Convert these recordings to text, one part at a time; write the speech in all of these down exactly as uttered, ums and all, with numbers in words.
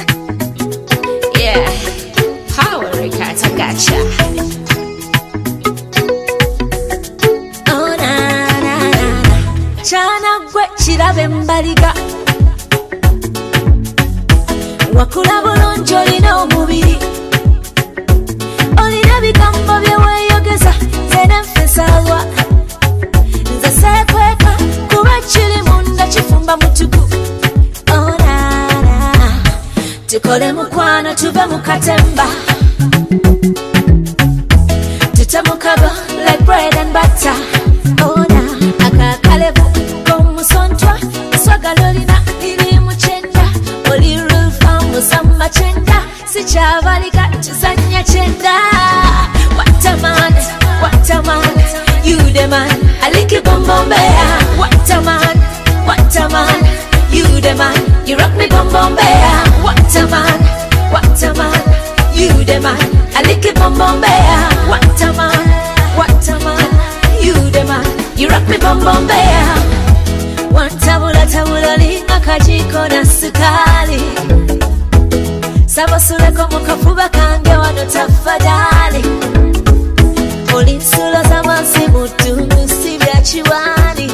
Yeah, Power Records, I gotcha. Oh na na na na, chana gwe chirabe mbaliga. Wakula bulungi olina omubiri, olina bigambo byeweyogeza zene nfesalwa. Nze seekweka kuba kiri munda kifumba mutugu. Oh na na, tukole mukwano tuve mu katemba, tutamukago like bread and butter. Oh na, akakalevu k'omusontwa eswagala olina liri mu kyenda, oli rufa musamba kyenda, sikyabaliga tuzannya kyenda. What a man, what a man, you the man, I like you bum bum bear. What a man, what a man, you the man, you rock me bum bum bear. What a man, what a man, you the man, I like you bum bum bear. What a man, what a man, you the man, you rock me bum bum bear. One tabula tabula linga kajiko na sukali, sabasuleko mukafuba kange wano tafadhali. Olinsula za wansi mutundu sibya chiwani,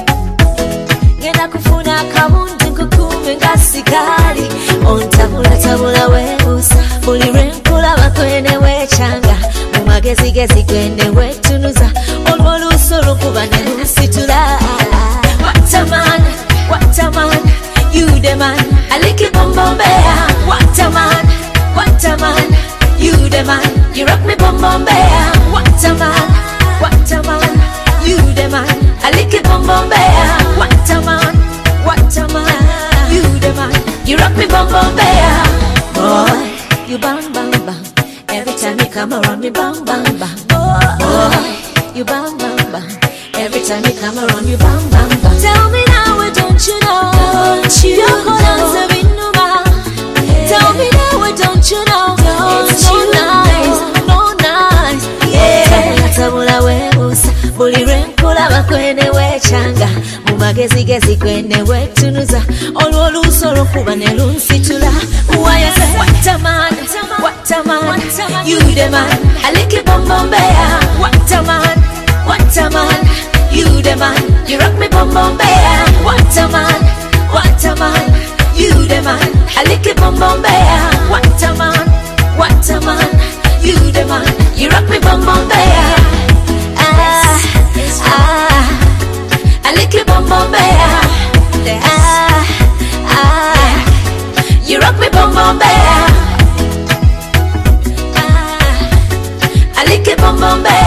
ngenda kufuna kabundi nkukume nga sikali. Ontabula tabula webusa, buli lwenkulaba kwene wechanga, mu magezi gezi kwene wetunuza, olwo oluuso lukuba ne lusitula. What a man, what a man, you the man, I like you bum bum bear. What a man, what a man, you the man, you rock me bum bum bear. What a man, what a man, you the man, I like you bum bum bear. What a man, what a man, you the man, you rock me bum bum bear. Boy, you bang bang bang, every time you come around me bang bang bang. Boy, you bang bang bang, every time you come around you bang bang bang. Tell me now, why don't you know? Don't you know? Tell me now, why don't you know? It's so nice, no nice. Yeah. Tabula webusa, buli lwenkulaba kwene wechanga, mu magezi gezi kwene wetunuza, olwo oluuso lukuba ne lunsitula. Why I say, what a man, what a man, you the man, I like you bum bum bear. What a man, what a man, you the man, you rock me bum bum bear. What a man, what a man, you the man, I like you bum bum bear. What a man, what a man, you the man, you rock me bum bum bear. Ah, ah, I like you bum bum bear. Ah, ah, you rock me bum bum bear. Ah, I like you bum bum bear.